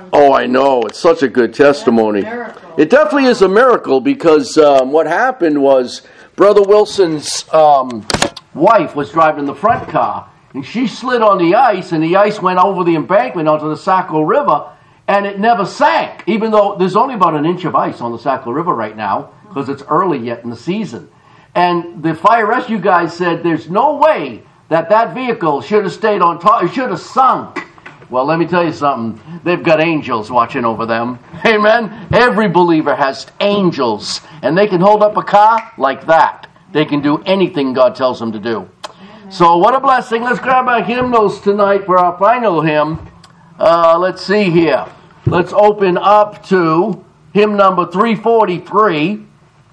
son. Oh, I know. It's such a good testimony. It definitely is a miracle because what happened was Brother Wilson's wife was driving the front car, and she slid on the ice, and the ice went over the embankment onto the Saco River, and it never sank, even though there's only about an inch of ice on the Saco River right now because it's early yet in the season. And the fire rescue guys said there's no way that vehicle should have stayed on top. It should have sunk. Well, let me tell you something. They've got angels watching over them. Amen? Every believer has angels, and they can hold up a car like that. They can do anything God tells them to do. So what a blessing. Let's grab our hymnals tonight for our final hymn. Let's see here. Let's open up to hymn number 343.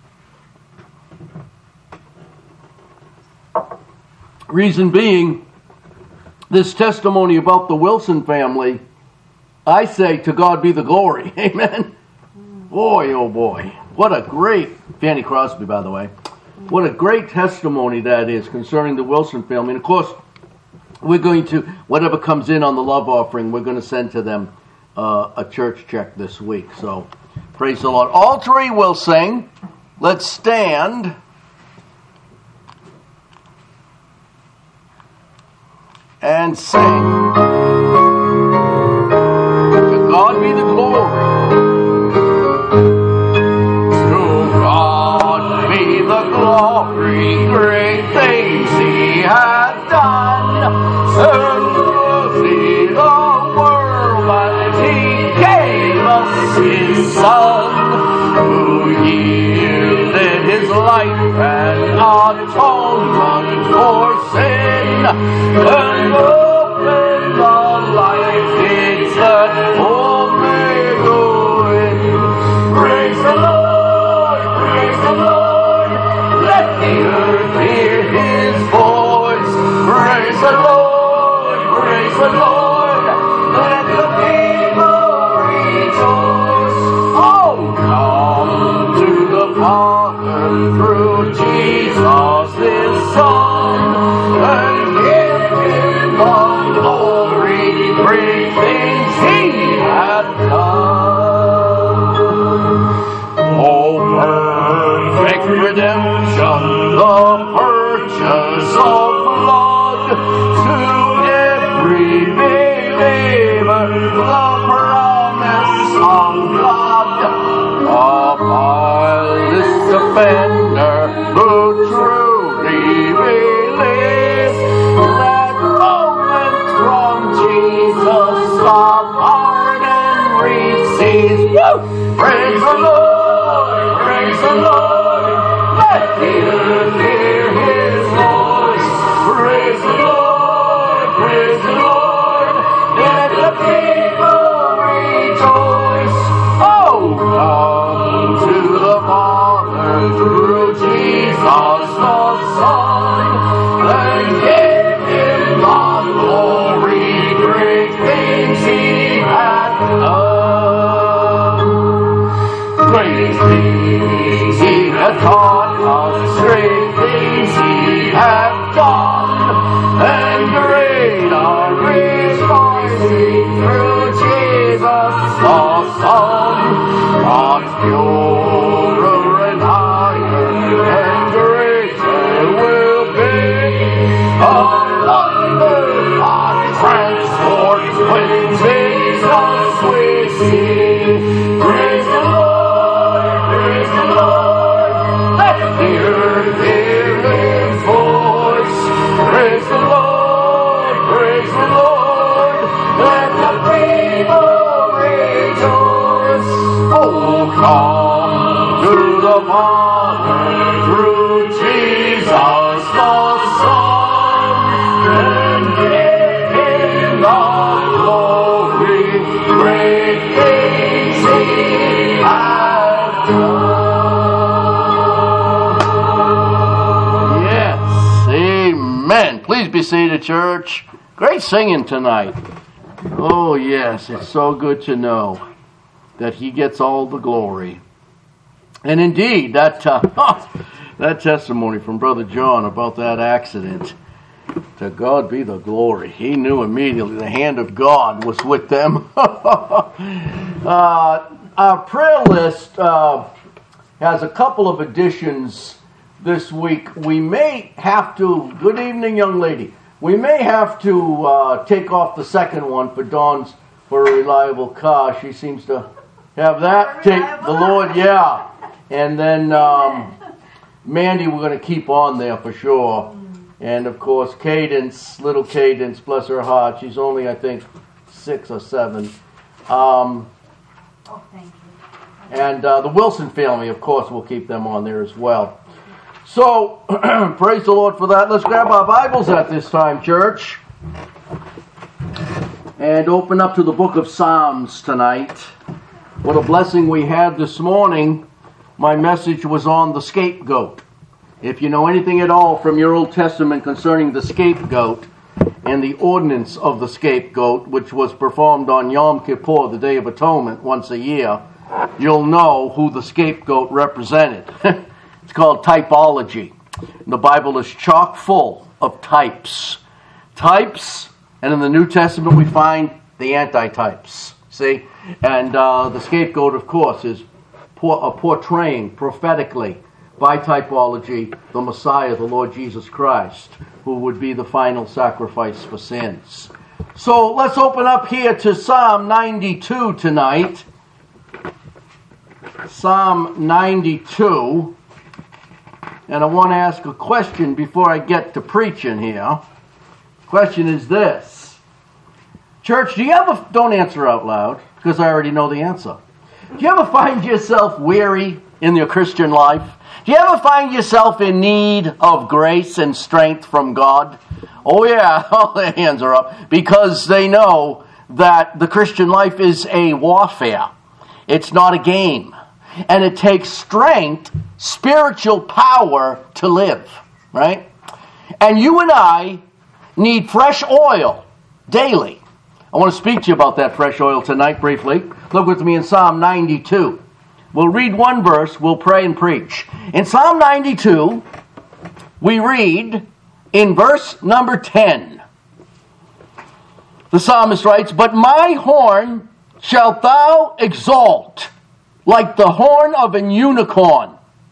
Reason being, this testimony about the Wilson family, I say to God be the glory. Amen? Boy, oh boy. What a great, Fanny Crosby, by the way. What a great testimony that is concerning the Wilson family. And of course, we're going to, whatever comes in on the love offering, we're going to send to them a church check this week. So, praise the Lord. All three will sing. Let's stand. And sing. To God be the glory. To God be the glory, great things He hath done. And worthy the world, and He gave us His Son, who yielded His life and atonement for sin. And open the life gates that all may go in. Praise the Lord, praise the Lord. Let the earth hear His voice. Praise the Lord, praise the Lord. Let the people rejoice. Oh, come to the Father through Jesus His Son, and give Him the glory, great things He hath done. Oh, perfect redemption, the purchase of blood, to every believer, the promise of God. Upon this defender who truly believes, that moment from Jesus our pardon receives. Woo! Praise the Lord, praise the Lord. Let the earth hear His voice. Praise the Lord, praise the Lord. Let the people rejoice. Oh, come to the Father through Jesus the Son, and give Him the glory, great things He hath done. Great things He hath taught us, great things He hath done, and great are rejoicing through Jesus the Son. God's purer and higher and greater will be a wonder of transport when Jesus we see. Praise the Lord, praise the Lord. Let the earth hear His voice. Praise the Lord, praise the Lord. Let the people rejoice. Oh, come to the Father through Jesus the Son, and give Him the glory, great things He hath done. Yes, amen. Please be seated, church. Great singing tonight. Oh, yes, it's so good to know that He gets all the glory. And indeed, that testimony from Brother John about that accident, To God be the glory. He knew immediately the hand of God was with them. Our prayer list has a couple of additions this week. We may have to, good evening, young lady. We may have to take off the second one for Dawn's for a reliable car. She seems to have that. Take the Lord, yeah. And then Mandy, we're going to keep on there for sure. And of course, Cadence, little Cadence, bless her heart. She's only, I think, 6 or 7. Oh, thank you. And the Wilson family, of course, we'll keep them on there as well. So, praise the Lord for that. Let's grab our Bibles at this time, church. And open up to the book of Psalms tonight. What a blessing we had this morning. My message was on the scapegoat. If you know anything at all from your Old Testament concerning the scapegoat and the ordinance of the scapegoat, which was performed on Yom Kippur, the Day of Atonement, once a year, you'll know who the scapegoat represented. It's called typology. The Bible is chock full of types. Types, and in the New Testament we find the antitypes. See? And the scapegoat, of course, is portraying prophetically by typology the Messiah, the Lord Jesus Christ, who would be the final sacrifice for sins. So let's open up here to Psalm 92 tonight. Psalm 92. And I want to ask a question before I get to preaching here. Question is this. Church, do you ever, don't answer out loud, because I already know the answer. Do you ever find yourself weary in your Christian life? Do you ever find yourself in need of grace and strength from God? Oh yeah, all their hands are up, because they know that the Christian life is a warfare. It's not a game. And it takes strength, spiritual power to live, right? And you and I need fresh oil daily. I want to speak to you about that fresh oil tonight briefly. Look with me in Psalm 92. We'll read one verse, we'll pray and preach. In Psalm 92, we read in verse number 10. The psalmist writes, "But my horn shalt thou exalt, like the horn of an unicorn.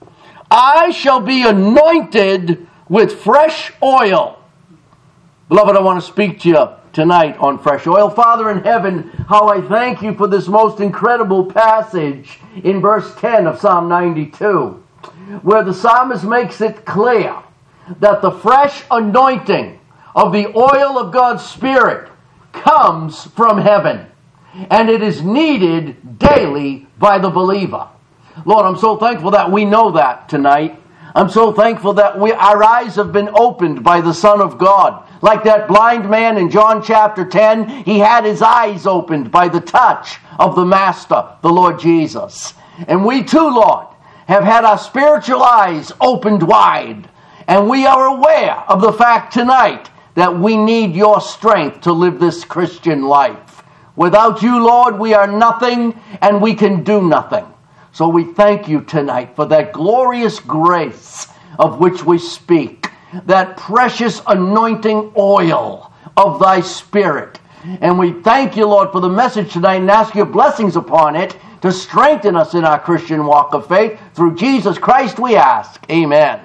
I shall be anointed with fresh oil." Beloved, I want to speak to you tonight on fresh oil. Father in heaven, how I thank you for this most incredible passage in verse 10 of Psalm 92, where the psalmist makes it clear that the fresh anointing of the oil of God's Spirit comes from heaven, and it is needed daily by the believer. Lord, I'm so thankful that we know that tonight. I'm so thankful that our eyes have been opened by the Son of God. Like that blind man in John chapter 10, he had his eyes opened by the touch of the Master, the Lord Jesus. And we too, Lord, have had our spiritual eyes opened wide. And we are aware of the fact tonight that we need your strength to live this Christian life. Without you, Lord, we are nothing and we can do nothing. So we thank you tonight for that glorious grace of which we speak, that precious anointing oil of thy Spirit. And we thank you, Lord, for the message tonight and ask your blessings upon it to strengthen us in our Christian walk of faith. Through Jesus Christ we ask. Amen.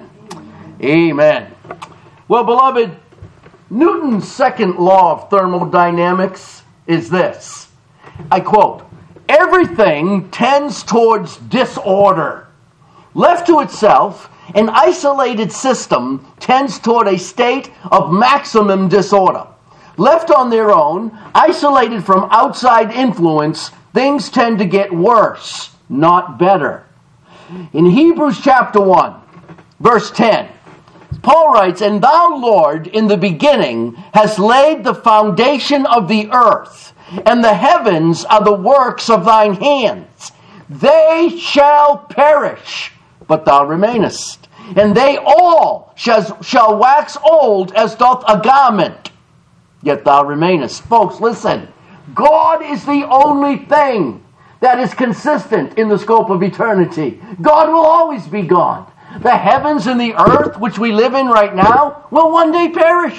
Amen. Well, beloved, Newton's second law of thermodynamics is this. I quote, "Everything tends towards disorder. Left to itself, an isolated system tends toward a state of maximum disorder. Left on their own, isolated from outside influence, things tend to get worse, not better." In Hebrews chapter 1, verse 10, Paul writes, "And thou, Lord, in the beginning hast laid the foundation of the earth, and the heavens are the works of thine hands. They shall perish, but thou remainest. And they all shall wax old as doth a garment, yet thou remainest." Folks, listen. God is the only thing that is consistent in the scope of eternity. God will always be God. The heavens and the earth, which we live in right now, will one day perish.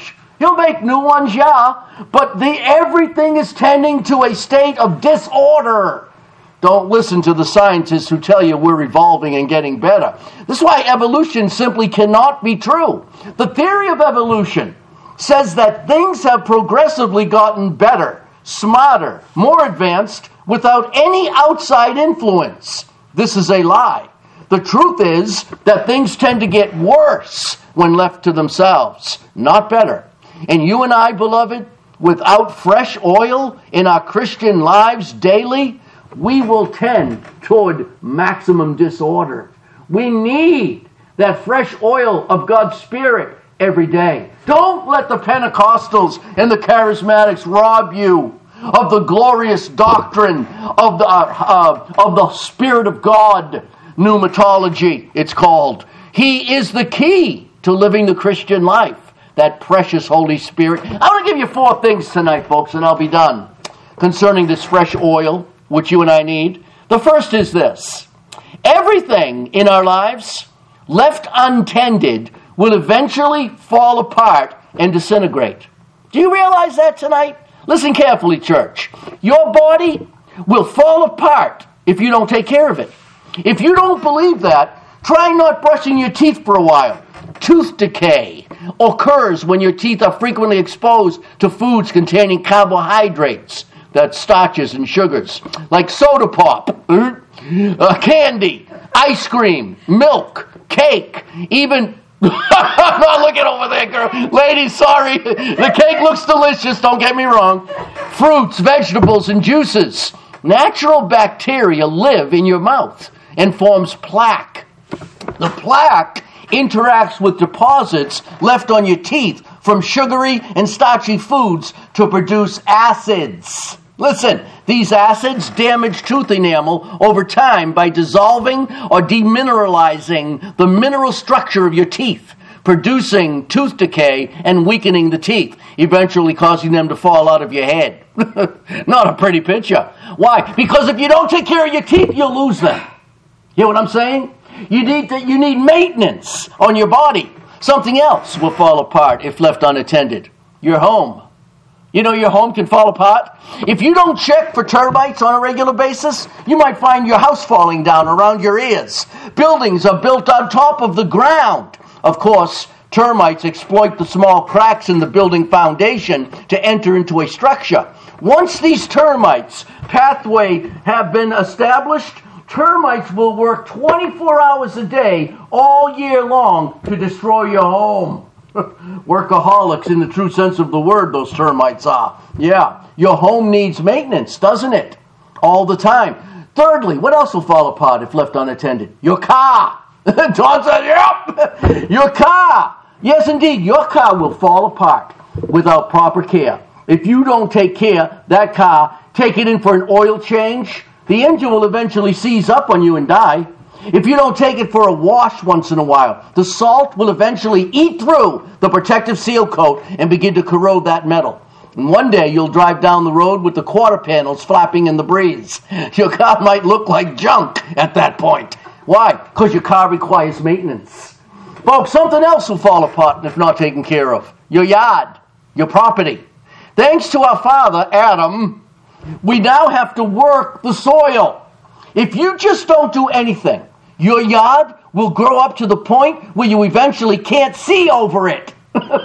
He'll make new ones, yeah, but everything is tending to a state of disorder. Don't listen to the scientists who tell you we're evolving and getting better. This is why evolution simply cannot be true. The theory of evolution says that things have progressively gotten better, smarter, more advanced, without any outside influence. This is a lie. The truth is that things tend to get worse when left to themselves, not better. And you and I, beloved, without fresh oil in our Christian lives daily, we will tend toward maximum disorder. We need that fresh oil of God's Spirit every day. Don't let the Pentecostals and the Charismatics rob you of the glorious doctrine of the Spirit of God. Pneumatology, it's called. He is the key to living the Christian life, that precious Holy Spirit. I want to give you 4 things tonight, folks, and I'll be done, concerning this fresh oil, which you and I need. The first is this: everything in our lives, left untended, will eventually fall apart and disintegrate. Do you realize that tonight? Listen carefully, church. Your body will fall apart if you don't take care of it. If you don't believe that, try not brushing your teeth for a while. Tooth decay occurs when your teeth are frequently exposed to foods containing carbohydrates, that's starches and sugars, like soda pop, candy, ice cream, milk, cake, even... Look at over there, girl. Ladies, sorry. The cake looks delicious, don't get me wrong. Fruits, vegetables, and juices. Natural bacteria live in your mouth and forms plaque. The plaque interacts with deposits left on your teeth from sugary and starchy foods to produce acids. Listen, these acids damage tooth enamel over time by dissolving or demineralizing the mineral structure of your teeth, producing tooth decay and weakening the teeth, eventually causing them to fall out of your head. Not a pretty picture. Why? Because if you don't take care of your teeth, you'll lose them. You know what I'm saying? You need maintenance on your body. Something else will fall apart if left unattended. Your home. You know your home can fall apart? If you don't check for termites on a regular basis, you might find your house falling down around your ears. Buildings are built on top of the ground. Of course, termites exploit the small cracks in the building foundation to enter into a structure. Once these termites pathway have been established, termites will work 24 hours a day all year long to destroy your home. Workaholics in the true sense of the word, those termites are. Yeah, your home needs maintenance, doesn't it? All the time. Thirdly, what else will fall apart if left unattended? Your car. Don said, yep. Your car. Yes, indeed, your car will fall apart without proper care. If you don't take care, that car, take it in for an oil change, the engine will eventually seize up on you and die. If you don't take it for a wash once in a while, the salt will eventually eat through the protective seal coat and begin to corrode that metal. And one day you'll drive down the road with the quarter panels flapping in the breeze. Your car might look like junk at that point. Why? Because your car requires maintenance. Folks, something else will fall apart if not taken care of. Your yard, your property. Thanks to our father, Adam, we now have to work the soil. If you just don't do anything, your yard will grow up to the point where you eventually can't see over it.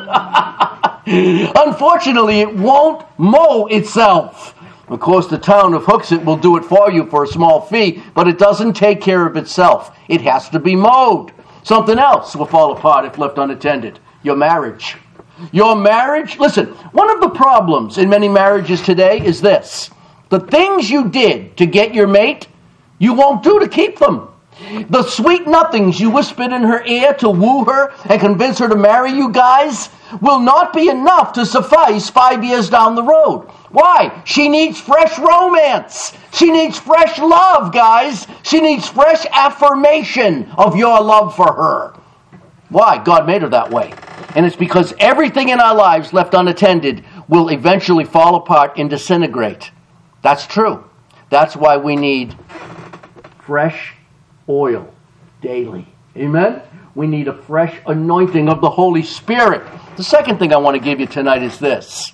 Unfortunately, it won't mow itself. Of course, the town of Hooksett will do it for you for a small fee, but it doesn't take care of itself. It has to be mowed. Something else will fall apart if left unattended. Your marriage. Your marriage, listen, one of the problems in many marriages today is this. The things you did to get your mate, you won't do to keep them. The sweet nothings you whispered in her ear to woo her and convince her to marry you guys will not be enough to suffice 5 years down the road. Why? She needs fresh romance. She needs fresh love, guys. She needs fresh affirmation of your love for her. Why? God made her that way. And it's because everything in our lives left unattended will eventually fall apart and disintegrate. That's true. That's why we need fresh oil daily Amen? We need a fresh anointing of the Holy Spirit. The second thing I want to give you tonight is this.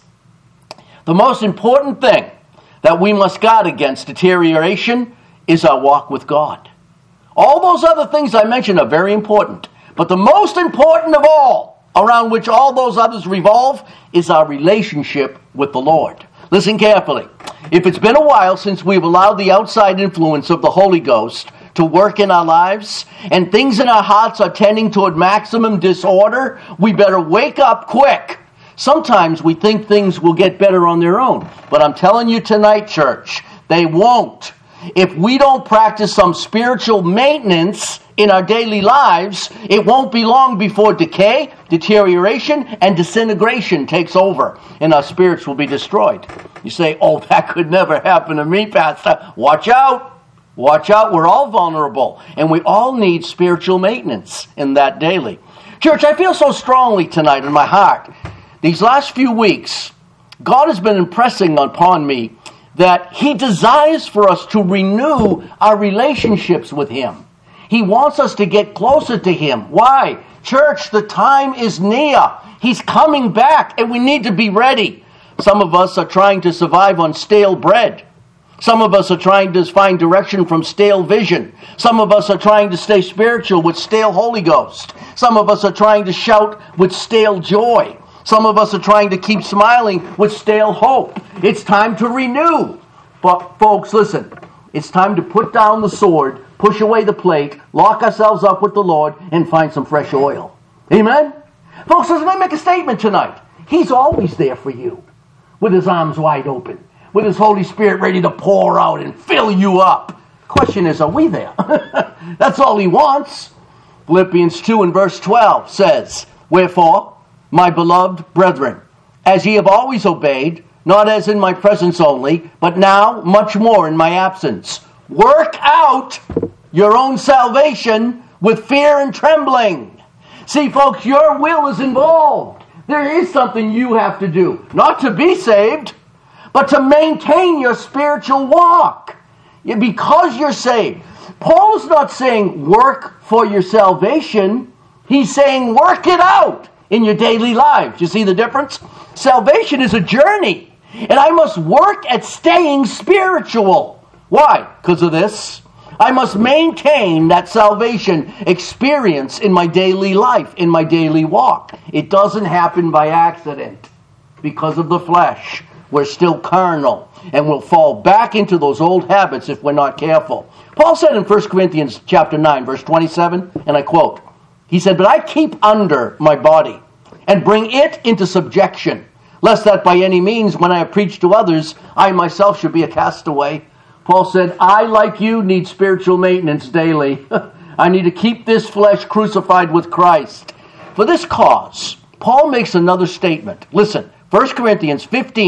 The most important thing that we must guard against deterioration is our walk with God. All those other things I mentioned are very important. But the most important of all, around which all those others revolve, is our relationship with the Lord. Listen carefully. If it's been a while since we've allowed the outside influence of the Holy Ghost to work in our lives, and things in our hearts are tending toward maximum disorder, we better wake up quick. Sometimes we think things will get better on their own. But I'm telling you tonight, church, they won't. If we don't practice some spiritual maintenance in our daily lives, it won't be long before decay, deterioration, and disintegration takes over, and our spirits will be destroyed. You say, oh, that could never happen to me, Pastor. Watch out. Watch out. We're all vulnerable, and we all need spiritual maintenance in that daily. Church, I feel so strongly tonight in my heart. These last few weeks, God has been impressing upon me that He desires for us to renew our relationships with Him. He wants us to get closer to Him. Why? Church, the time is near. He's coming back, and we need to be ready. Some of us are trying to survive on stale bread. Some of us are trying to find direction from stale vision. Some of us are trying to stay spiritual with stale Holy Ghost. Some of us are trying to shout with stale joy. Some of us are trying to keep smiling with stale hope. It's time to renew. But folks, listen. It's time to put down the sword, push away the plate, lock ourselves up with the Lord, and find some fresh oil. Amen? Folks, listen, I make a statement tonight. He's always there for you, with His arms wide open, with His Holy Spirit ready to pour out and fill you up. The question is, are we there? That's all He wants. Philippians 2 and verse 12 says, "Wherefore, my beloved brethren, as ye have always obeyed, not as in my presence only, but now much more in my absence, work out your own salvation with fear and trembling." See, folks, your will is involved. There is something you have to do. Not to be saved, but to maintain your spiritual walk. Because you're saved. Paul is not saying work for your salvation. He's saying work it out in your daily lives. You see the difference? Salvation is a journey. And I must work at staying spiritual. Why? Because of this. I must maintain that salvation experience in my daily life, in my daily walk. It doesn't happen by accident. Because of the flesh. We're still carnal. And we'll fall back into those old habits if we're not careful. Paul said in 1 Corinthians chapter 9, verse 27, and I quote, he said, "But I keep under my body and bring it into subjection, lest that by any means, when I have preached to others, I myself should be a castaway." Paul said, I, like you, need spiritual maintenance daily. I need to keep this flesh crucified with Christ. For this cause, Paul makes another statement. Listen, 1 Corinthians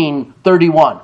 15:31.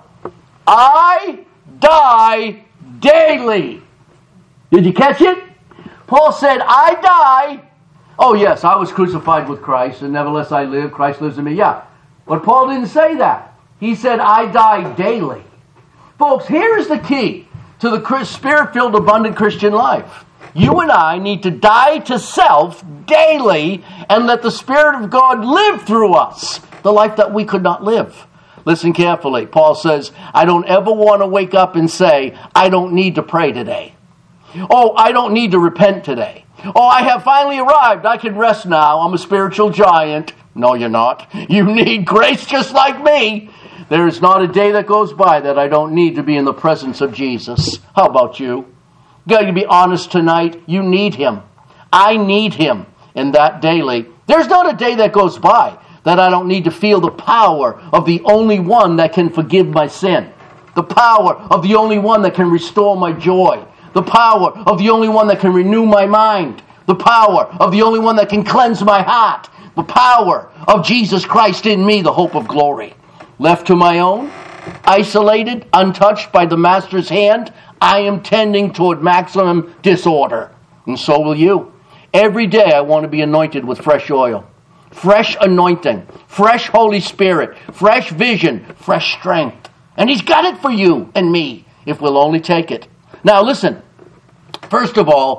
I die daily. Did you catch it? Paul said, I die. Oh yes, I was crucified with Christ, and nevertheless I live. Christ lives in me. Yeah. But Paul didn't say that. He said, I die daily. Folks, here's the key to the Spirit-filled, abundant Christian life. You and I need to die to self daily and let the Spirit of God live through us the life that we could not live. Listen carefully. Paul says, I don't ever want to wake up and say, I don't need to pray today. Oh, I don't need to repent today. Oh, I have finally arrived. I can rest now. I'm a spiritual giant. No, you're not. You need grace just like me. There is not a day that goes by that I don't need to be in the presence of Jesus. How about you? You got to be honest tonight. You need Him. I need Him in that daily. There's not a day that goes by that I don't need to feel the power of the only one that can forgive my sin. The power of the only one that can restore my joy. The power of the only one that can renew my mind. The power of the only one that can cleanse my heart. The power of Jesus Christ in me, the hope of glory. Left to my own, isolated, untouched by the Master's hand, I am tending toward maximum disorder. And so will you. Every day I want to be anointed with fresh oil. Fresh anointing. Fresh Holy Spirit. Fresh vision. Fresh strength. And He's got it for you and me if we'll only take it. Now listen. First of all,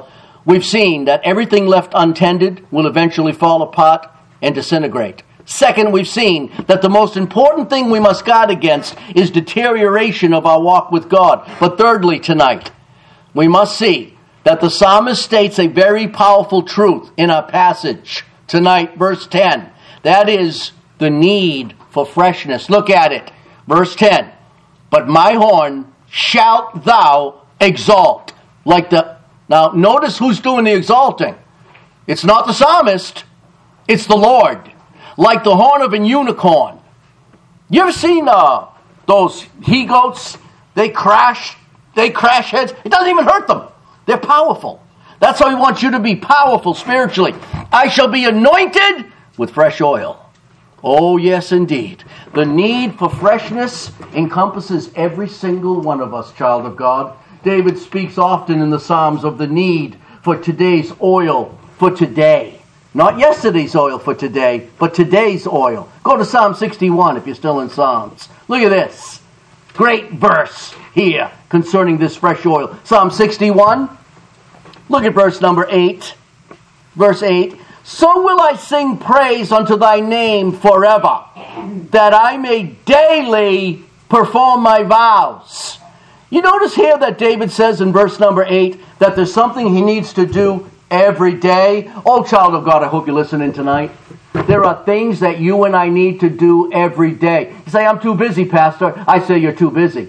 we've seen that everything left untended will eventually fall apart and disintegrate. Second, we've seen that the most important thing we must guard against is deterioration of our walk with God. But thirdly, tonight, we must see that the psalmist states a very powerful truth in our passage tonight, verse 10. That is the need for freshness. Look at it. Verse 10. But my horn shalt thou exalt. Now, notice who's doing the exalting. It's not the psalmist. It's the Lord. Like the horn of an unicorn. You ever seen those he-goats? They crash heads. It doesn't even hurt them. They're powerful. That's how he wants you to be powerful spiritually. I shall be anointed with fresh oil. Oh, yes, indeed. The need for freshness encompasses every single one of us, child of God. David speaks often in the Psalms of the need for today's oil for today. Not yesterday's oil for today, but today's oil. Go to Psalm 61 if you're still in Psalms. Look at this. Great verse here concerning this fresh oil. Psalm 61. Look at verse number 8. Verse 8. So will I sing praise unto thy name forever, that I may daily perform my vows. You notice here that David says in verse number 8 that there's something he needs to do every day. Oh, child of God, I hope you're listening tonight. There are things that you and I need to do every day. You say, I'm too busy, Pastor. I say you're too busy.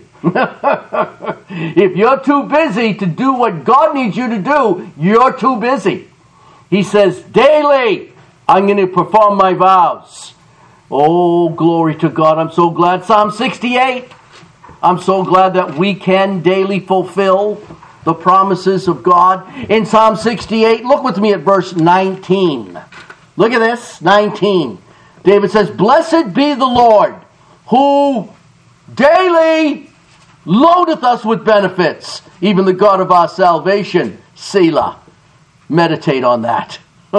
If you're too busy to do what God needs you to do, you're too busy. He says, daily, I'm going to perform my vows. Oh, glory to God. I'm so glad. Psalm 68. I'm so glad that we can daily fulfill the promises of God. In Psalm 68, look with me at verse 19. Look at this, 19. David says, Blessed be the Lord, who daily loadeth us with benefits, even the God of our salvation. Selah. Meditate on that.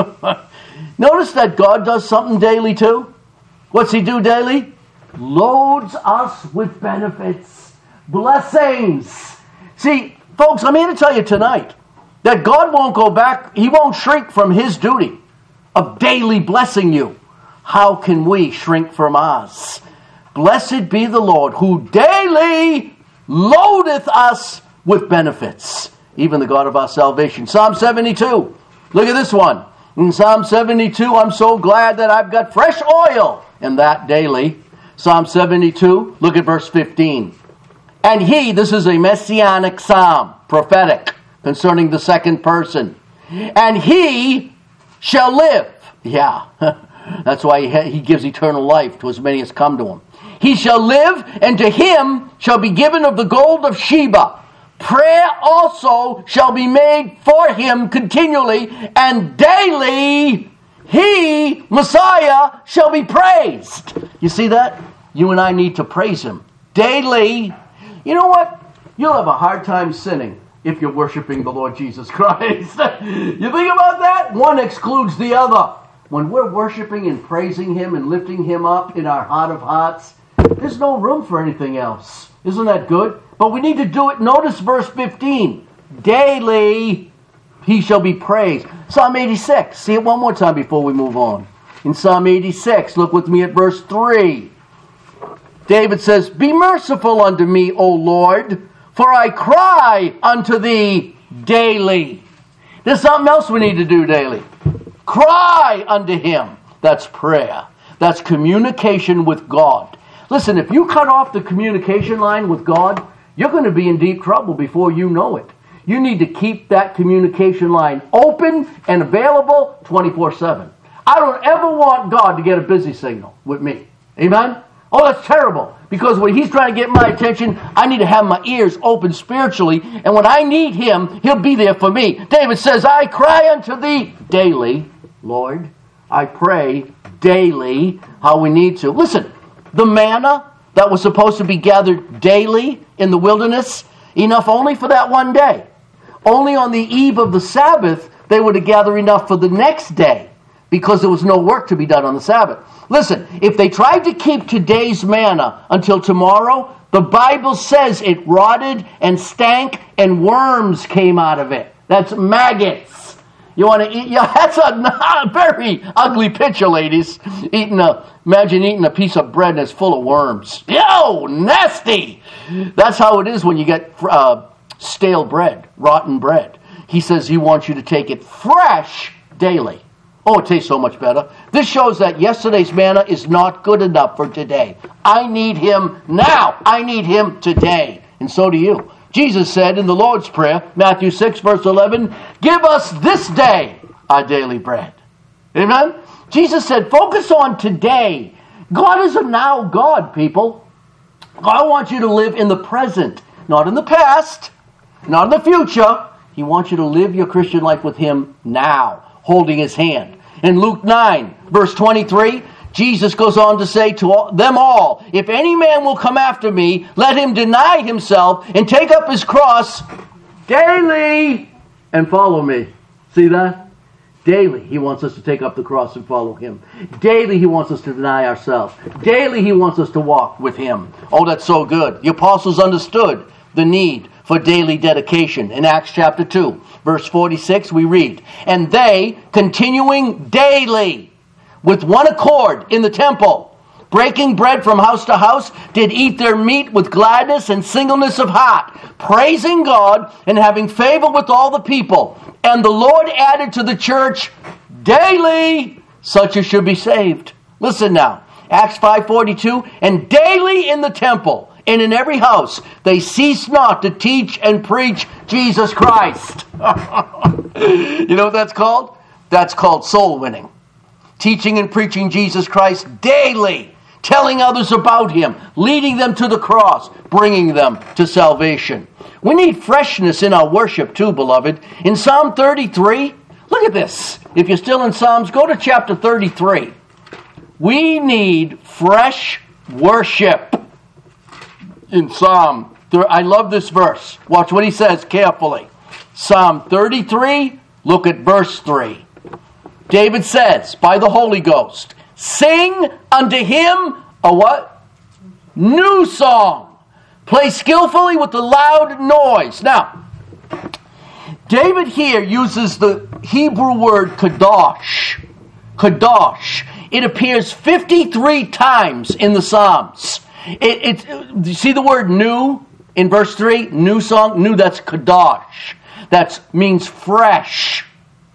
Notice that God does something daily too. What's he do daily? Loads us with benefits, blessings. See, folks, I'm here to tell you tonight that God won't go back. He won't shrink from his duty of daily blessing you. How can we shrink from ours? Blessed be the Lord, who daily loadeth us with benefits, even the God of our salvation. Psalm 72. Look at this one. In Psalm 72, I'm so glad that I've got fresh oil, and that daily. Psalm 72, look at verse 15. And he, this is a messianic psalm, prophetic, concerning the second person. And he shall live. Yeah, that's why he gives eternal life to as many as come to him. He shall live, and to him shall be given of the gold of Sheba. Prayer also shall be made for him continually, and daily he, Messiah, shall be praised. You see that? You and I need to praise him daily. You know what? You'll have a hard time sinning if you're worshiping the Lord Jesus Christ. You think about that? One excludes the other. When we're worshiping and praising him and lifting him up in our heart of hearts, there's no room for anything else. Isn't that good? But we need to do it. Notice verse 15. Daily he shall be praised. Psalm 86. See it one more time before we move on. In Psalm 86, look with me at verse 3. David says, Be merciful unto me, O Lord, for I cry unto thee daily. There's something else we need to do daily. Cry unto him. That's prayer. That's communication with God. Listen, if you cut off the communication line with God, you're going to be in deep trouble before you know it. You need to keep that communication line open and available 24/7. I don't ever want God to get a busy signal with me. Amen? Oh, that's terrible. Because when he's trying to get my attention, I need to have my ears open spiritually. And when I need him, he'll be there for me. David says, I cry unto thee daily, Lord. I pray daily how we need to. Listen, the manna that was supposed to be gathered daily in the wilderness, enough only for that one day. Only on the eve of the Sabbath, they were to gather enough for the next day, because there was no work to be done on the Sabbath. Listen, if they tried to keep today's manna until tomorrow, the Bible says it rotted and stank and worms came out of it. That's maggots. You want to eat? Yeah, that's a very ugly picture, ladies. Imagine eating a piece of bread that's full of worms. Yo, nasty. That's how it is when you get stale bread, rotten bread. He says he wants you to take it fresh daily. Oh, it tastes so much better. This shows that yesterday's manna is not good enough for today. I need him now. I need him today. And so do you. Jesus said in the Lord's Prayer, Matthew 6, verse 11, give us this day our daily bread. Amen? Jesus said, focus on today. God is a now God, people. God wants you to live in the present, not in the past, not in the future. He wants you to live your Christian life with him now, holding his hand. In Luke 9, verse 23, Jesus goes on to say to them all, if any man will come after me, let him deny himself and take up his cross daily and follow me. See that? Daily he wants us to take up the cross and follow him. Daily he wants us to deny ourselves. Daily he wants us to walk with him. Oh, that's so good. The apostles understood the need for daily dedication. In Acts chapter 2, verse 46, we read, and they, continuing daily with one accord in the temple, breaking bread from house to house, did eat their meat with gladness and singleness of heart, praising God and having favor with all the people. And the Lord added to the church daily such as should be saved. Listen now, Acts 5:42, and daily in the temple and in every house they cease not to teach and preach Jesus Christ. You know what that's called? That's called soul winning. Teaching and preaching Jesus Christ daily, telling others about him, leading them to the cross, bringing them to salvation. We need freshness in our worship too, beloved. In Psalm 33, look at this. If you're still in Psalms, go to chapter 33. We need fresh worship. In Psalm, I love this verse. Watch what he says carefully. Psalm 33, look at verse 3. David says, by the Holy Ghost, sing unto him a what? New song. Play skillfully with the loud noise. Now, David here uses the Hebrew word kadosh. Kadosh. It appears 53 times in the Psalms. You see the word new in verse 3? New song? New, that's kadosh. That means fresh.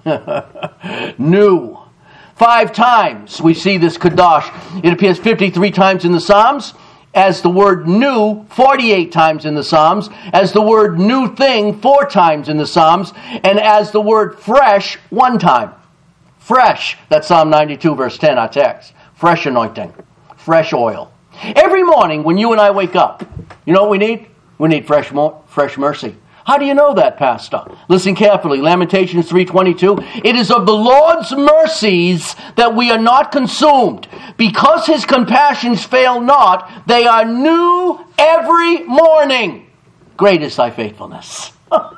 New. 5 times we see this kadosh. It appears 53 times in the Psalms. As the word new, 48 times in the Psalms. As the word new thing, 4 times in the Psalms. And as the word fresh, 1 time. Fresh. That's Psalm 92 verse 10, our text. Fresh anointing. Fresh oil. Every morning when you and I wake up, you know what we need? We need fresh mercy. How do you know that, Pastor? Listen carefully. Lamentations 3:22. It is of the Lord's mercies that we are not consumed. Because his compassions fail not, they are new every morning. Great is thy faithfulness.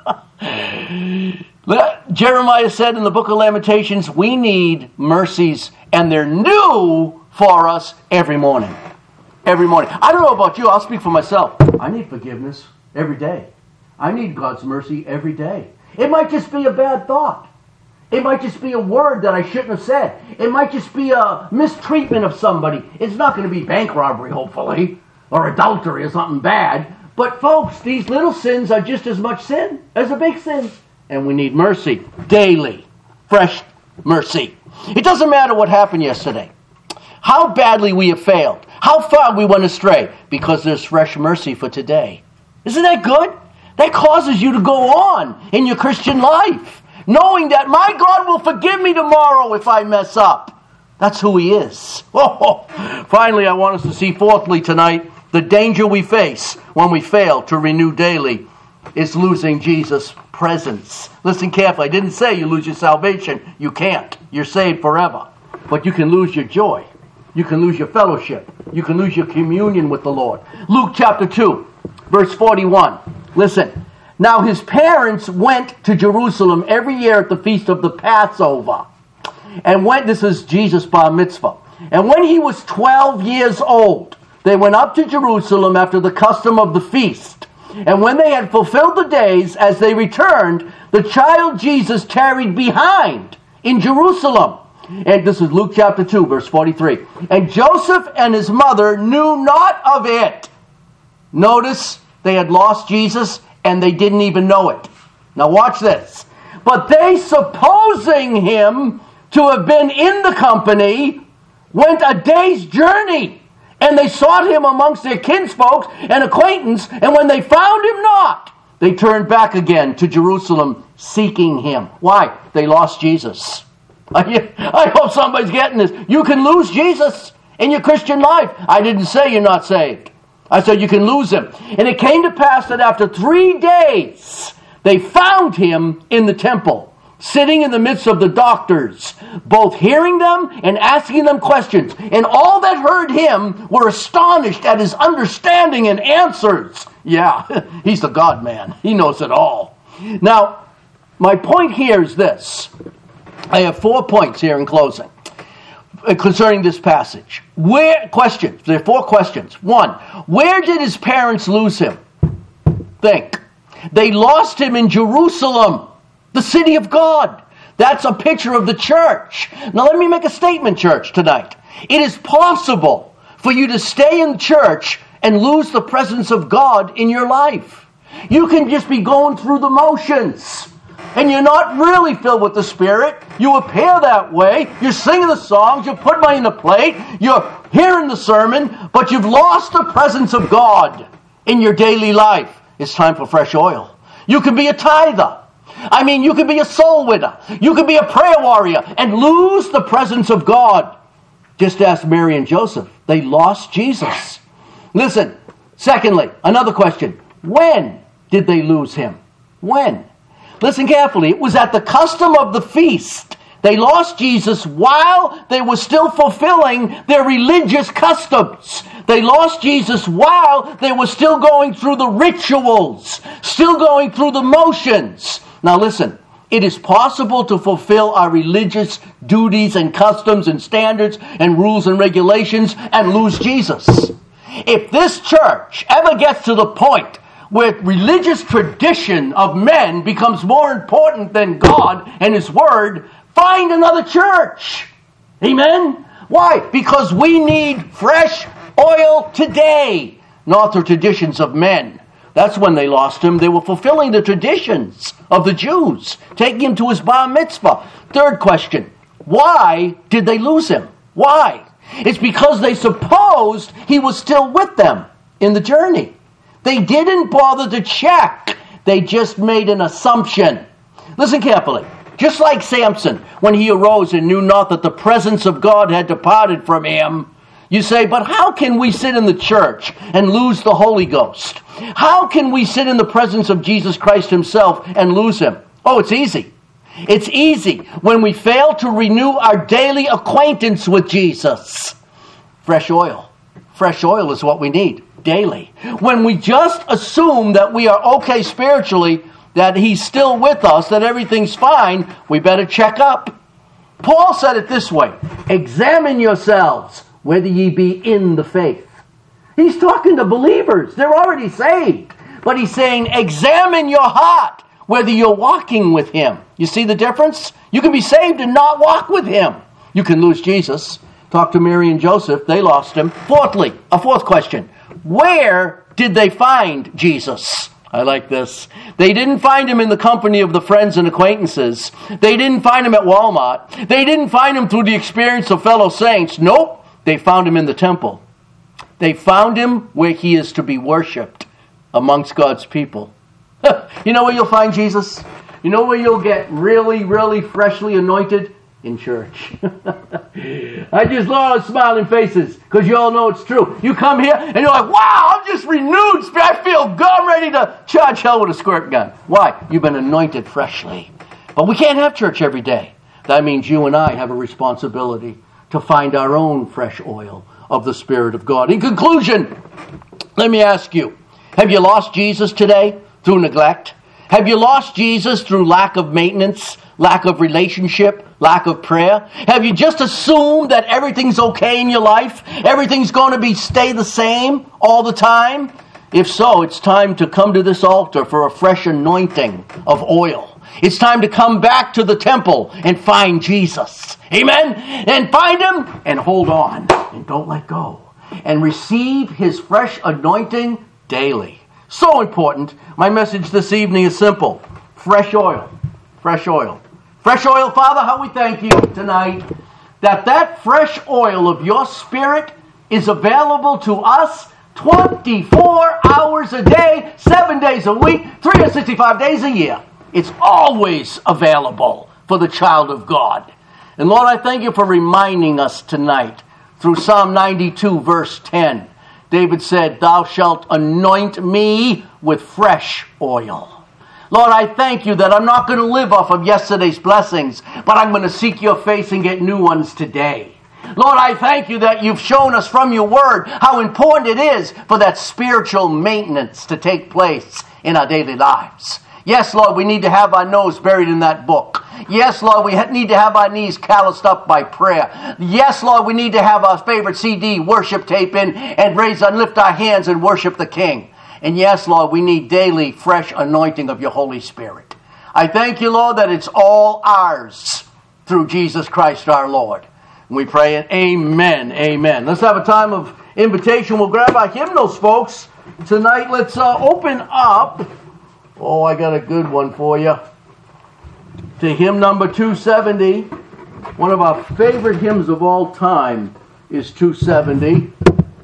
Jeremiah said in the book of Lamentations, we need mercies, and they're new for us every morning. Every morning. I don't know about you. I'll speak for myself. I need forgiveness every day. I need God's mercy every day. It might just be a bad thought. It might just be a word that I shouldn't have said. It might just be a mistreatment of somebody. It's not going to be bank robbery, hopefully, or adultery or something bad. But folks, these little sins are just as much sin as a big sin. And we need mercy daily. Fresh mercy. It doesn't matter what happened yesterday. How badly we have failed. How far we went astray. Because there's fresh mercy for today. Isn't that good? That causes you to go on in your Christian life, knowing that my God will forgive me tomorrow if I mess up. That's who he is. Oh, finally, I want us to see fourthly tonight, the danger we face when we fail to renew daily is losing Jesus' presence. Listen carefully. I didn't say you lose your salvation. You can't. You're saved forever. But you can lose your joy. You can lose your fellowship. You can lose your communion with the Lord. Luke chapter 2, verse 41. Listen, now his parents went to Jerusalem every year at the feast of the Passover. And this is Jesus' bar mitzvah. And when he was 12 years old, they went up to Jerusalem after the custom of the feast. And when they had fulfilled the days, as they returned, the child Jesus tarried behind in Jerusalem. And this is Luke chapter 2, verse 43. And Joseph and his mother knew not of it. Notice they had lost Jesus and they didn't even know it. Now watch this. But they, supposing him to have been in the company, went a day's journey. And they sought him amongst their kinsfolk and acquaintance. And when they found him not, they turned back again to Jerusalem, seeking him. Why? They lost Jesus. I hope somebody's getting this. You can lose Jesus in your Christian life. I didn't say you're not saved. I said you can lose him. And it came to pass that after 3 days, they found him in the temple, sitting in the midst of the doctors, both hearing them and asking them questions. And all that heard him were astonished at his understanding and answers. Yeah, he's the God-man. He knows it all. Now, my point here is this. I have 4 points here in closing concerning this passage. Questions. There are 4 questions. 1, where did his parents lose him? Think. They lost him in Jerusalem, the city of God. That's a picture of the church. Now let me make a statement, church, tonight. It is possible for you to stay in church and lose the presence of God in your life. You can just be going through the motions. And you're not really filled with the Spirit. You appear that way. You're singing the songs. You put money in the plate. You're hearing the sermon. But you've lost the presence of God in your daily life. It's time for fresh oil. You can be a tither. I mean, you can be a soul winner. You can be a prayer warrior and lose the presence of God. Just ask Mary and Joseph. They lost Jesus. Listen. Secondly, another question. When did they lose him? When? Listen carefully. It was at the custom of the feast. They lost Jesus while they were still fulfilling their religious customs. They lost Jesus while they were still going through the rituals, still going through the motions. Now listen, it is possible to fulfill our religious duties and customs and standards and rules and regulations and lose Jesus. If this church ever gets to the point where religious tradition of men becomes more important than God and His Word, find another church. Amen? Why? Because we need fresh oil today, not the traditions of men. That's when they lost him. They were fulfilling the traditions of the Jews, taking him to his bar mitzvah. Third question, why did they lose him? Why? It's because they supposed he was still with them in the journey. They didn't bother to check. They just made an assumption. Listen carefully. Just like Samson, when he arose and knew not that the presence of God had departed from him, you say, but how can we sit in the church and lose the Holy Ghost? How can we sit in the presence of Jesus Christ himself and lose him? Oh, it's easy. It's easy when we fail to renew our daily acquaintance with Jesus. Fresh oil. Fresh oil is what we need daily. When we just assume that we are okay spiritually, that he's still with us, that everything's fine, we better check up. Paul said it this way, examine yourselves whether ye be in the faith. He's talking to believers. They're already saved. But he's saying, examine your heart whether you're walking with him. You see the difference? You can be saved and not walk with him. You can lose Jesus. Talk to Mary and Joseph. They lost him. Fourthly, a fourth question. Where did they find Jesus? I like this. They didn't find him in the company of the friends and acquaintances. They didn't find him at Walmart. They didn't find him through the experience of fellow saints. Nope. They found him in the temple. They found him where he is to be worshipped amongst God's people. You know where you'll find Jesus? You know where you'll get really, really freshly anointed? In church. I just love smiling faces because you all know it's true. You come here and you're like, wow, I'm just renewed. I feel good. I'm ready to charge hell with a squirt gun. Why? You've been anointed freshly. But we can't have church every day. That means you and I have a responsibility to find our own fresh oil of the Spirit of God. In conclusion, let me ask you, have you lost Jesus today through neglect? Have you lost Jesus through lack of maintenance, lack of relationship, lack of prayer? Have you just assumed that everything's okay in your life? Everything's going to stay the same all the time? If so, it's time to come to this altar for a fresh anointing of oil. It's time to come back to the temple and find Jesus. Amen? And find him and hold on and don't let go. And receive his fresh anointing daily. So important. My message this evening is simple. Fresh oil. Fresh oil. Fresh oil, Father, how we thank you tonight that fresh oil of your Spirit is available to us 24 hours a day, 7 days a week, 365 days a year. It's always available for the child of God. And Lord, I thank you for reminding us tonight through Psalm 92, verse 10. David said, thou shalt anoint me with fresh oil. Lord, I thank you that I'm not going to live off of yesterday's blessings, but I'm going to seek your face and get new ones today. Lord, I thank you that you've shown us from your word how important it is for that spiritual maintenance to take place in our daily lives. Yes, Lord, we need to have our nose buried in that book. Yes, Lord, we need to have our knees calloused up by prayer. Yes, Lord, we need to have our favorite CD worship tape in and raise and lift our hands and worship the King. And yes, Lord, we need daily fresh anointing of your Holy Spirit. I thank you, Lord, that it's all ours through Jesus Christ our Lord. And we pray it. Amen. Amen. Let's have a time of invitation. We'll grab our hymnals, folks. Tonight, let's open up. Oh, I got a good one for you. To hymn number 270. One of our favorite hymns of all time is 270.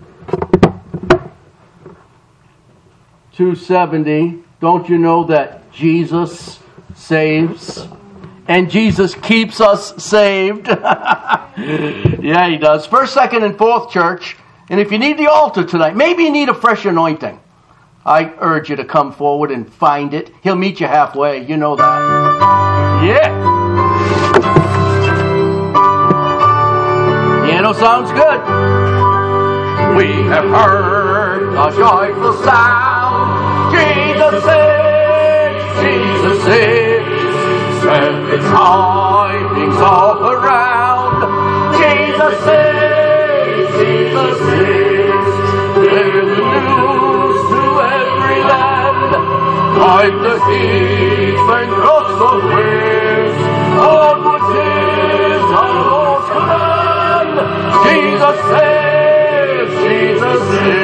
270. Don't you know that Jesus saves? And Jesus keeps us saved. Yeah, he does. First, second, and fourth church. And if you need the altar tonight, maybe you need a fresh anointing, I urge you to come forward and find it. He'll meet you halfway. You know that. Yeah. Piano sounds good. We have heard a joyful sound. Jesus saves. Jesus saves. And its tidings all around. Jesus saves. Jesus saves. Bear the news to every land. Like the heath and cross the waves. Onward 'tis our Lord's command. Jesus saves. Jesus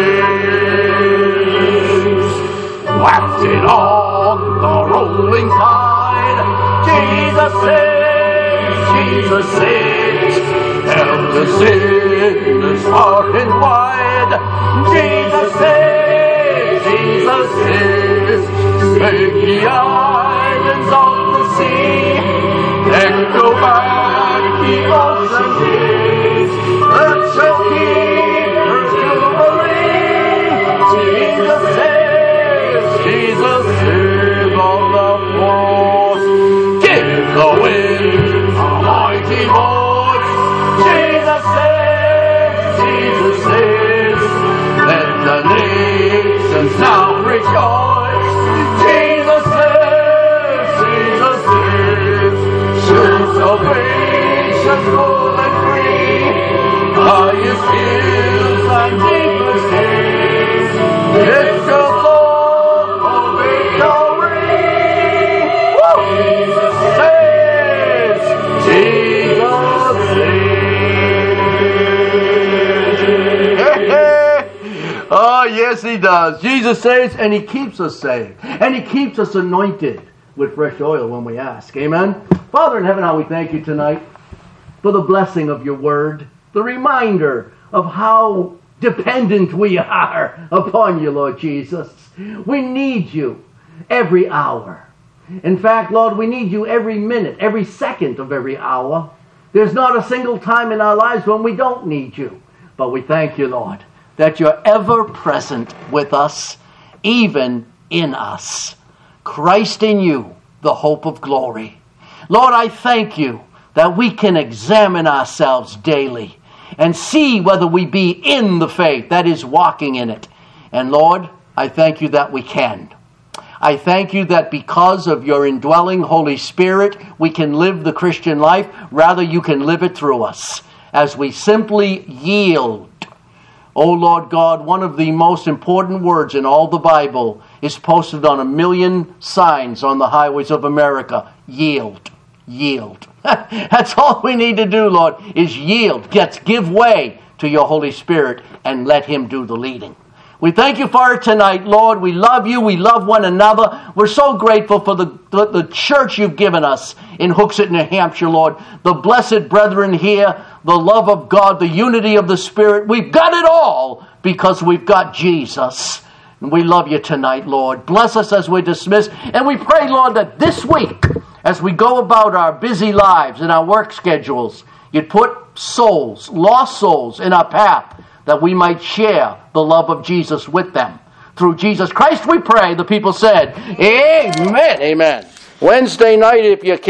saves. Wafted on the rolling tide. Jesus saves, Jesus saves, help the sinners far and wide. Jesus saves, Jesus saves, make the islands of the sea, echo back the ocean waves, earth shall keep her jubilee. Jesus saves, Jesus saves all the force. The wind, a mighty voice. Jesus saves, let the nations now rejoice. Jesus saves, sure salvation full and free. Highest hills and deepest days, it shall fall for victory. Jesus saves. Jesus saves. Oh, yes, he does. Jesus saves, and he keeps us saved. And he keeps us anointed with fresh oil when we ask. Amen? Father in heaven, how we thank you tonight for the blessing of your word, the reminder of how dependent we are upon you, Lord Jesus. We need you every hour. In fact, Lord, we need you every minute, every second of every hour. There's not a single time in our lives when we don't need you. But we thank you, Lord, that you're ever present with us, even in us. Christ in you, the hope of glory. Lord, I thank you that we can examine ourselves daily and see whether we be in the faith, that is, walking in it. And Lord, I thank you that we can. I thank you that because of your indwelling Holy Spirit, we can live the Christian life. Rather, you can live it through us as we simply yield Oh Lord God, one of the most important words in all the Bible is posted on 1,000,000 signs on the highways of America. Yield. Yield. That's all we need to do, Lord, is yield. Give way to your Holy Spirit and let Him do the leading. We thank you for it tonight, Lord. We love you. We love one another. We're so grateful for the church you've given us in Hooksett, New Hampshire, Lord. The blessed brethren here, the love of God, the unity of the Spirit. We've got it all because we've got Jesus. And we love you tonight, Lord. Bless us as we dismiss. And we pray, Lord, that this week, as we go about our busy lives and our work schedules, you'd put souls, lost souls, in our path, that we might share the love of Jesus with them. Through Jesus Christ we pray. The people said, Amen. Amen. Wednesday night, if you can.